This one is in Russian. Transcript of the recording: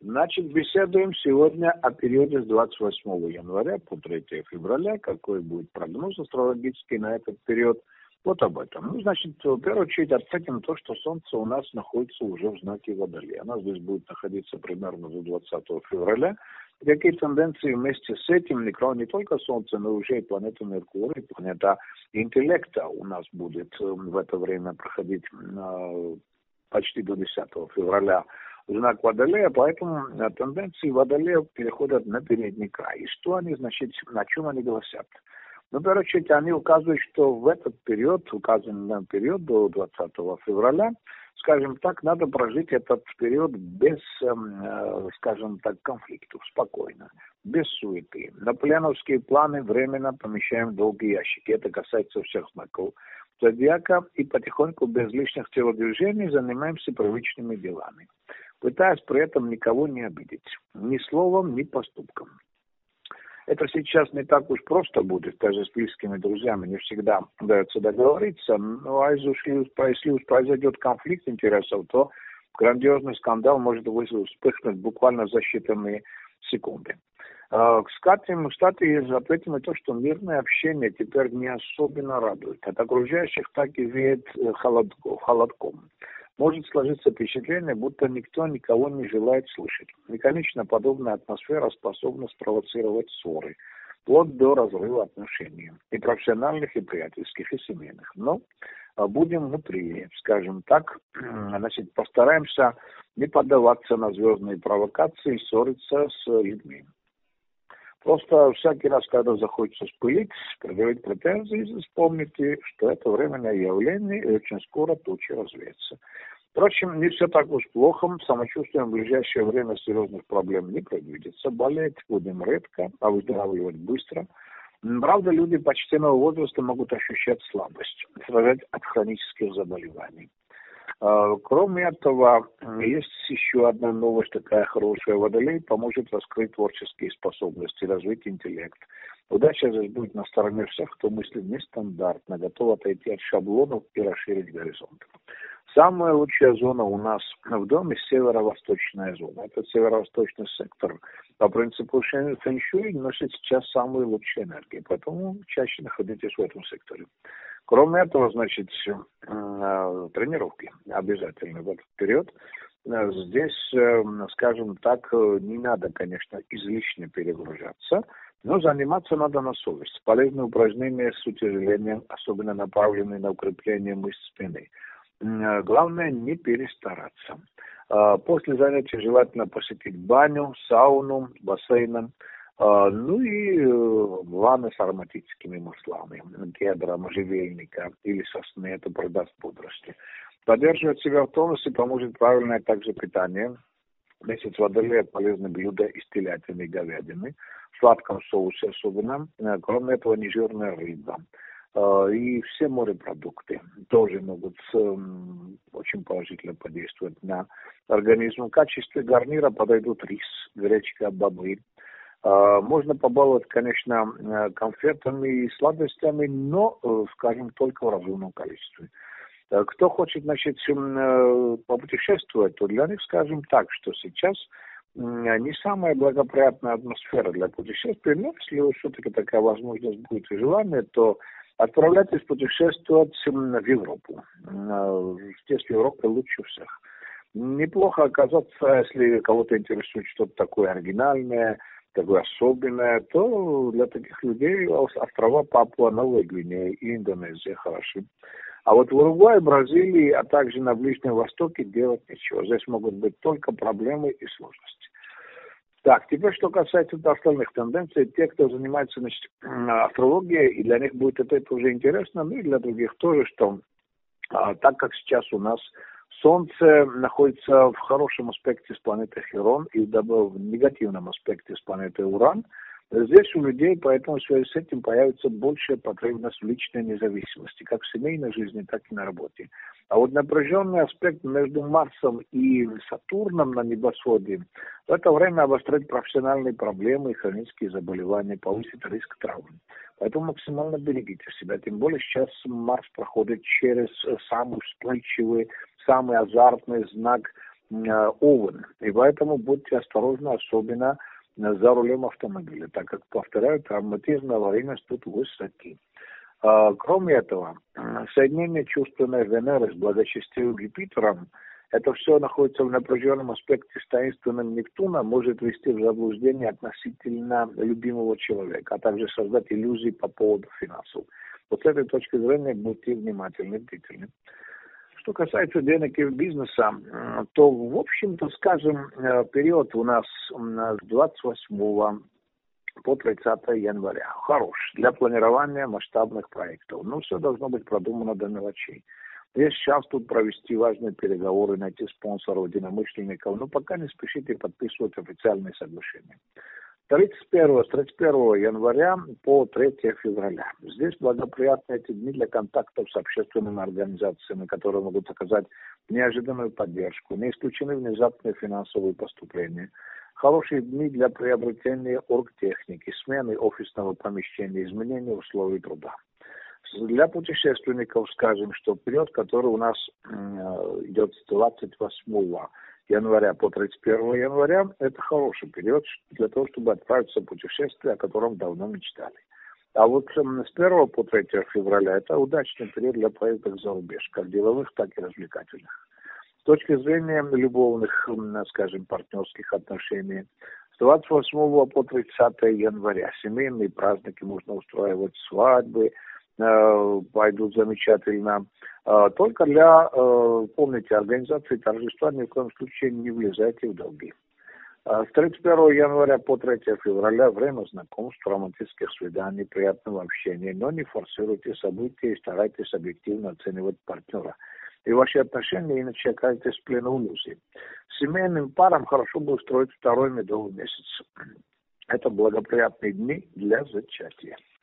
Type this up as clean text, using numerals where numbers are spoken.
Значит, беседуем сегодня о периоде с 28 января по 3 февраля. Какой будет прогноз астрологический на этот период? Вот об этом. Ну, значит, в первую очередь отметим то, что Солнце у нас находится уже в знаке Водолея. Оно здесь будет находиться примерно до 20 февраля. И какие тенденции вместе с этим, не только Солнце, но уже и планета Меркурий, планета интеллекта у нас будет в это время проходить почти до 10 февраля знак Водолея, поэтому тенденции Водолея переходят на передний край. И что они, значит, на чем они гласят? Ну, в первую очередь, они указывают, что в этот период, указанный период до 20 февраля, скажем так, надо прожить этот период без, скажем так, конфликтов, спокойно, без суеты. Наполеоновские планы временно помещаем в долгие ящики. Это касается всех знаков зодиака. И потихоньку, без лишних телодвижений, занимаемся привычными делами, пытаясь при этом никого не обидеть. Ни словом, ни поступком. Это сейчас не так уж просто будет, даже с близкими друзьями не всегда удается договориться. Ну, а если уж произойдет конфликт интересов, то грандиозный скандал может вспыхнуть буквально за считанные секунды. Кстати, ответим на то, что мирное общение теперь не особенно радует. От окружающих так и веет холодком. Может сложиться впечатление, будто никто никого не желает слышать. И, конечно, подобная атмосфера способна спровоцировать ссоры, вплоть до разрыва отношений, и профессиональных, и приятельских, и семейных. Но будем мудрее, скажем так, значит, постараемся не поддаваться на звездные провокации, ссориться с людьми. Просто всякий раз, когда захочется спылить, предъявить претензии, вспомните, что это временное явление, и очень скоро тучи развеются. Впрочем, не все так уж плохо. Самочувствием в ближайшее время серьезных проблем не предвидится. Болеть будем редко, а выздоравливать быстро. Правда, люди почтенного возраста могут ощущать слабость, страдать от хронических заболеваний. Кроме этого, есть еще одна новость такая хорошая. Водолей поможет раскрыть творческие способности, развить интеллект. Удача здесь будет на стороне всех, кто мыслит нестандартно, готов отойти от шаблонов и расширить горизонт. Самая лучшая зона у нас в доме – северо-восточная зона. Это северо-восточный сектор. По принципу фэншуй носит сейчас самые лучшие энергии, поэтому чаще находитесь в этом секторе. Кроме этого, значит, тренировки обязательно в этот период. Здесь, скажем так, не надо, конечно, излишне перегружаться, но заниматься надо на совесть. Полезные упражнения с утяжелением, особенно направленные на укрепление мышц спины. Главное не перестараться. После занятия желательно посетить баню, сауну, бассейн, ну и ванны с ароматическими маслами, кедра, можжевельника или сосны, это придаст бодрости. Поддерживать себя в тонусе поможет правильное также питание. Месяц Водолея полезны блюда из телятины и говядины, в сладком соусе особенно, кроме этого нежирная рыба. И все морепродукты тоже могут очень положительно подействовать на организм. В качестве гарнира подойдут рис, гречка, бобы. Можно побаловать, конечно, конфетами и сладостями, но, скажем, только в разумном количестве. Кто хочет, значит, попутешествовать, то для них, скажем так, что сейчас не самая благоприятная атмосфера для путешествия, но если все-таки такая возможность будет и желание, то отправляйтесь путешествовать в Европу. Здесь в Европе лучше всех. Неплохо оказаться, если кого-то интересует что-то такое оригинальное, такое особенное, то для таких людей острова Папуа, Новая Гвинея и Индонезия хороши. А вот в Уругвае, Бразилии, а также на Ближнем Востоке делать ничего. Здесь могут быть только проблемы и сложности. Так, теперь что касается остальных тенденций, те, кто занимается, значит, астрологией, и для них будет это уже интересно, ну и для других тоже, что так как сейчас у нас Солнце находится в хорошем аспекте с планетой Хирон и в негативном аспекте с планетой Уран, здесь у людей, поэтому в связи с этим появится большая потребность в личной независимости, как в семейной жизни, так и на работе. А вот напряженный аспект между Марсом и Сатурном на небосводе в это время обострит профессиональные проблемы и хронические заболевания, повысит риск травм. Поэтому максимально берегите себя. Тем более сейчас Марс проходит через самый вспыльчивый, самый азартный знак Овен. И поэтому будьте осторожны, особенно за рулем автомобиля, так как, повторяю, травматизм и аварийность тут высоки. Кроме этого, соединение чувственной Венеры с благочестивым Юпитером, это все находится в напряженном аспекте с таинственным Нептуном, может ввести в заблуждение относительно любимого человека, а также создать иллюзии по поводу финансов. Вот с этой точки зрения будьте внимательны, бдительны. Что касается денег и бизнеса, то, в общем-то, скажем, период у нас с 28 по 30 января хорош для планирования масштабных проектов. Но все должно быть продумано до мелочей. Есть шанс тут провести важные переговоры, найти спонсоров, единомышленников, но пока не спешите подписывать официальные соглашения. С 31 января по 3 февраля. Здесь благоприятны эти дни для контактов с общественными организациями, которые могут оказать неожиданную поддержку. Не исключены внезапные финансовые поступления. Хорошие дни для приобретения оргтехники, смены офисного помещения, изменения условий труда. Для путешественников скажем, что период, который у нас идет с 28 января по 31 января, это хороший период для того, чтобы отправиться в путешествие, о котором давно мечтали. А вот с 1 по 3 февраля это удачный период для поездок за рубеж, как деловых, так и развлекательных. С точки зрения любовных, скажем, партнерских отношений, с 28 по 30 января семейные праздники, можно устраивать свадьбы, пойдут замечательно. Только помните, организации торжества ни в коем случае не влезайте в долги. С 31 января по 3 февраля время знакомств, романтических свиданий, приятного общения, но не форсируйте события и старайтесь объективно оценивать партнера. И ваши отношения иначе окажетесь в плену иллюзий. Семейным парам хорошо бы устроить второй медовый месяц. Это благоприятные дни для зачатия.